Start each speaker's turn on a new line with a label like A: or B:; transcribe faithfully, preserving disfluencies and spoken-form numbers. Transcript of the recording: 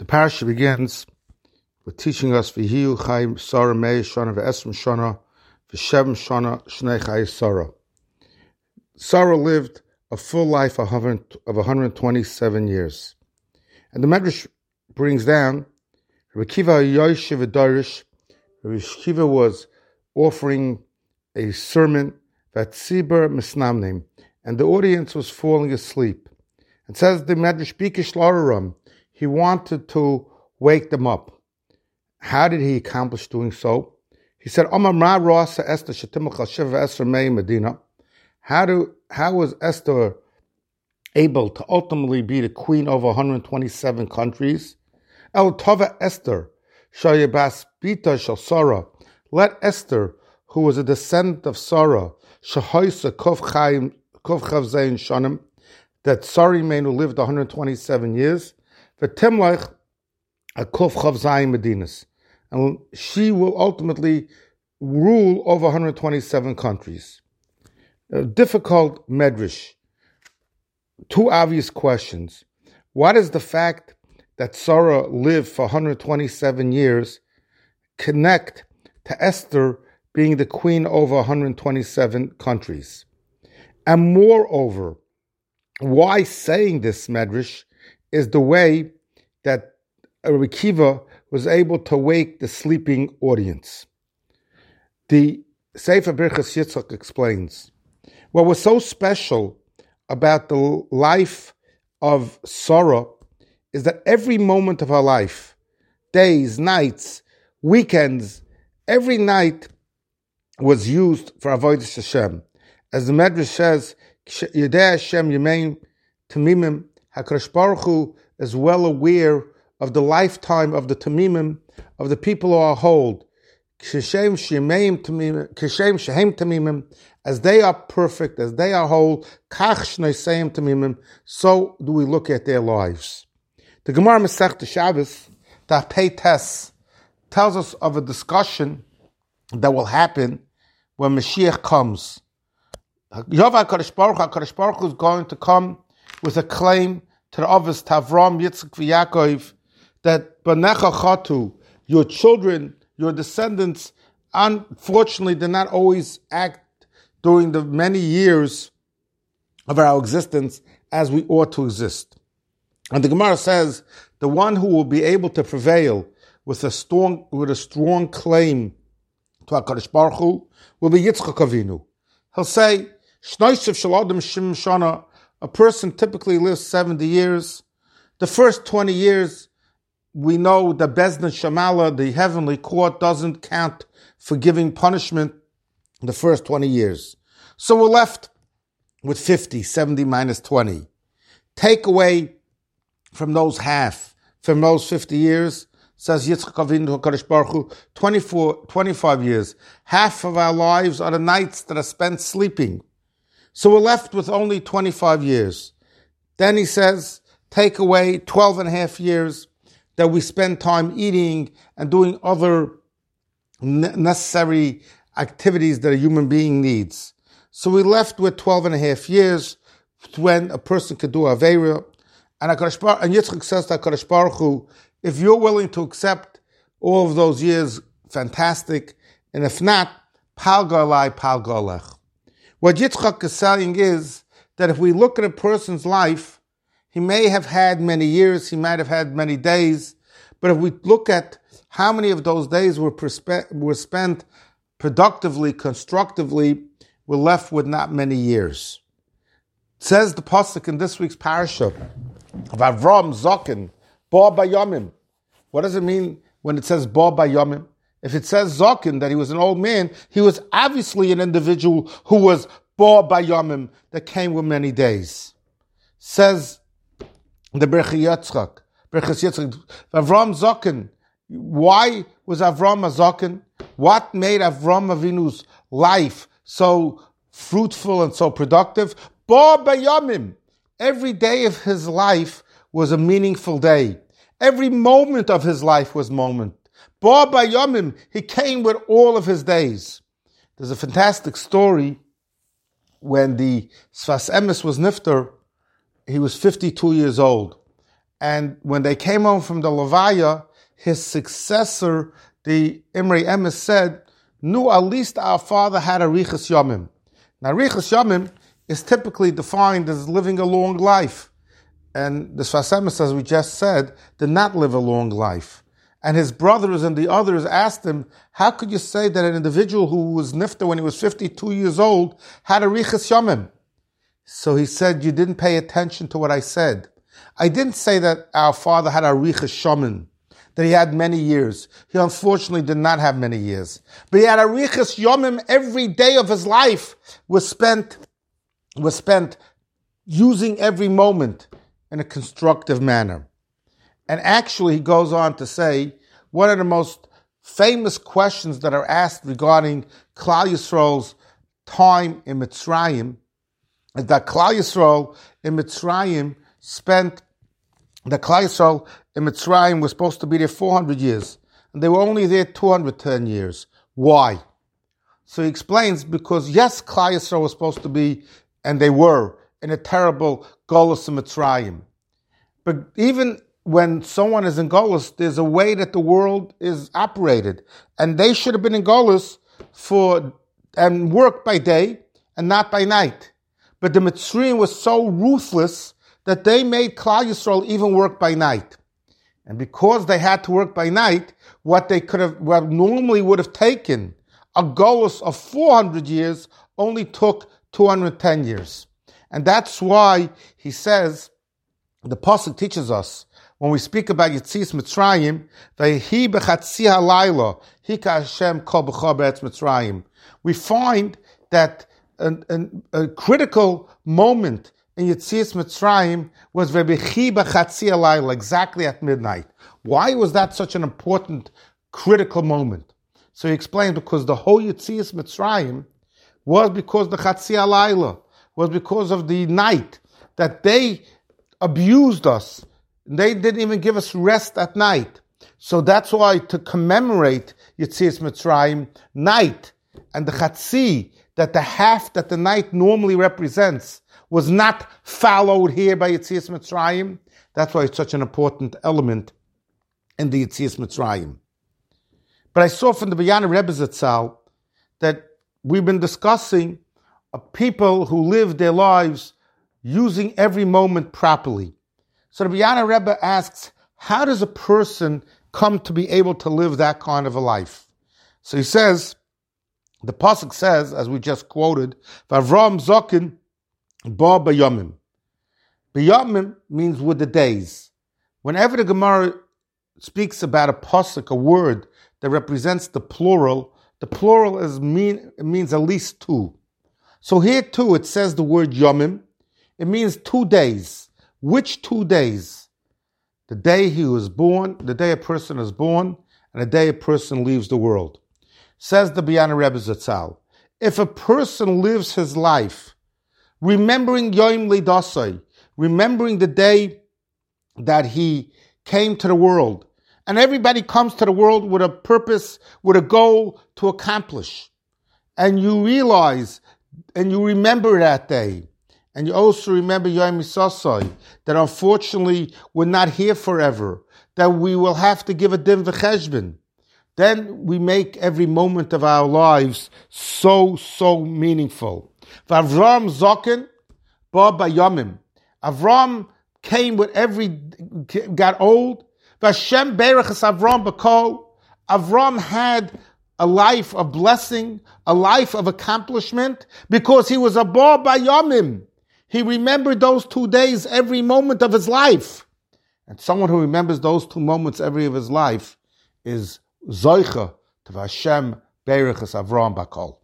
A: The parasha begins with teaching us V'hiyu Chaim Sarah Mei Shana V'esrim Shana V'shem Shana Shnei Chai Sarah. Sarah lived a full life of one hundred twenty-seven years. And the Medrash brings down Rabbi Kiva Yoshev Darish. Rabbi Kiva was offering a sermon that Tzibur Misnamnim, and the audience was falling asleep. It says the Medrash Bikish Lararam, he wanted to wake them up. How did he accomplish doing so? He said, Medina. How do how was Esther able to ultimately be the queen of one hundred twenty-seven countries? El Tova Esther, Shayabas Bita Shal Sarah. Let Esther, who was a descendant of Sarah, Shahoisa Kov Chaim Kov Chav Zayin Shanim, that Sari Menu lived one hundred twenty-seven years, V'timlech a Kov Chav Zayin Medinas, and she will ultimately rule over one hundred twenty-seven countries. A difficult medrash. Two obvious questions. What is the fact that Sarah lived for one hundred twenty-seven years connect to Esther being the queen over one hundred twenty-seven countries? And moreover, why saying this medrash is the way that Rabbi Kiva was able to wake the sleeping audience. The Sefer Birchas Yitzchak explains, what was so special about the life of Sarah is that every moment of her life, days, nights, weekends, every night was used for Avodas Hashem. As the Medrash says, Yedei Hashem Yemeim Tamimim, HaKadosh Baruch Hu is well aware of the lifetime of the Tamimim, of the people who are whole. Kishem Shemeim Tamimim, as they are perfect, as they are whole, Kach Shneisayim Tamimim, so do we look at their lives. The Gemara Masechta Shabbos, Daf Pei Tes, tells us of a discussion that will happen when Mashiach comes. Yahweh HaKadosh Baruch Hu, HaKadosh Baruch Hu is going to come with a claim to the Avos, to Avram, Yitzchak, V'Yaakov, that Banecha Chatu, your children, your descendants, unfortunately did not always act during the many years of our existence as we ought to exist. And the Gemara says, the one who will be able to prevail with a strong, with a strong claim to HaKadosh Baruch Hu will be Yitzchak Avinu. He'll say, Shnoishev shel Adam shim shana, a person typically lives seventy years. The first twenty years, we know the Bezdin Shamala, the heavenly court, doesn't count for giving punishment the first twenty years. So we're left with fifty, seventy minus twenty. Take away from those half, from those fifty years, says Yitzchak Avinu HaKadosh Baruch Hu, twenty-four, twenty-five years. Half of our lives are the nights that are spent sleeping. So we're left with only twenty-five years. Then he says, take away twelve and a half years that we spend time eating and doing other necessary activities that a human being needs. So we're left with twelve and a half years when a person could do Aveira. And, HaKadosh, and Yitzchak says to HaKadosh Baruch Hu, if you're willing to accept all of those years, fantastic. And if not, Pal Galai, Pal Galech. What Yitzchak is saying is that if we look at a person's life, he may have had many years, he might have had many days, but if we look at how many of those days were, perspe- were spent productively, constructively, we're left with not many years. It says the pasuk in this week's parasha of Avram Zokin, Bo Bayomim. What does it mean when it says Bo Bayomim? If it says Zokin, that he was an old man, he was obviously an individual who was Bo Bayomim, that came with many days. Says the Birchas Yitzchak, Birchas Yitzchak, Avram Zokin. Why was Avram a Zokin? What made Avram Avinu's life so fruitful and so productive? Bo Bayomim. Every day of his life was a meaningful day. Every moment of his life was moment. Bo Bayomim, he came with all of his days. There's a fantastic story when the Sfas Emes was nifter. He was fifty-two years old. And when they came home from the Levaya, his successor, the Imrei Emes, said, "No, at least our father had a Arichas Yomim." Now, Arichas Yomim is typically defined as living a long life. And the Sfas Emes, as we just said, did not live a long life. And his brothers and the others asked him, how could you say that an individual who was nifta when he was fifty-two years old had a Arichas Yomim? So he said, you didn't pay attention to what I said. I didn't say that our father had a Arichas Yomim, that he had many years. He unfortunately did not have many years. But he had a Arichas Yomim. Every day of his life was spent, was spent using every moment in a constructive manner. And actually, he goes on to say, one of the most famous questions that are asked regarding Klal Yisrael's time in Mitzrayim is that Klal Yisrael in Mitzrayim spent, the Klal Yisrael in Mitzrayim was supposed to be there four hundred years, and they were only there two hundred ten years. Why? So he explains, because yes, Klal Yisrael was supposed to be, and they were, in a terrible Golus in Mitzrayim. But even when someone is in Golus, there's a way that the world is operated. And they should have been in Golus for, and work by day and not by night. But the Mitzrayim was so ruthless that they made Klal Yisrael even work by night. And because they had to work by night, what they could have, what normally would have taken a Golus of four hundred years only took two hundred ten years. And that's why he says, the Pasuk teaches us, when we speak about Yetzias Mitzrayim, Vayhi b'chatzi halayla, Hika Hashem kol b'cha be'etz Mitzrayim. We find that a, a, a critical moment in Yetzias Mitzrayim was Vayhi b'chatzi halayla, exactly at midnight. Why was that such an important, critical moment? So he explained, because the whole Yetzias Mitzrayim was because the chatzi halayla, was because of the night, that they abused us. They didn't even give us rest at night. So that's why, to commemorate Yetzias Mitzrayim, night and the chatzi, that the half that the night normally represents, was not followed here by Yetzias Mitzrayim. That's why it's such an important element in the Yetzias Mitzrayim. But I saw from the B'Yana Rebbe Zatzal that we've been discussing uh, people who live their lives using every moment properly. So the B'Yana Rebbe asks, how does a person come to be able to live that kind of a life? So he says, the Pasuk says, as we just quoted, V'Avram Zokin ba b'yomim. B'yomim means with the days. Whenever the Gemara speaks about a Pasuk, a word that represents the plural, the plural is mean, it means at least two. So here too it says the word yomim. It means two days. Which two days? The day he was born, the day a person is born, and the day a person leaves the world. Says the B'Yana Rebbe Zatzal, if a person lives his life remembering Yom Lidasai, remembering the day that he came to the world, and everybody comes to the world with a purpose, with a goal to accomplish, and you realize and you remember that day, and you also remember Yom Yisasai, that unfortunately we're not here forever, that we will have to give a din v'cheshbon. Then we make every moment of our lives so, so meaningful. V'Avram Zoken ba b'yomim. Avram came with every, got old. V'Hashem berachas Avram b'kol. Avram had a life of blessing, a life of accomplishment, because he was a ba b'yomim. He remembered those two days every moment of his life. And someone who remembers those two moments every of his life is Zoicha to Hashem Berachas Avram Bakol.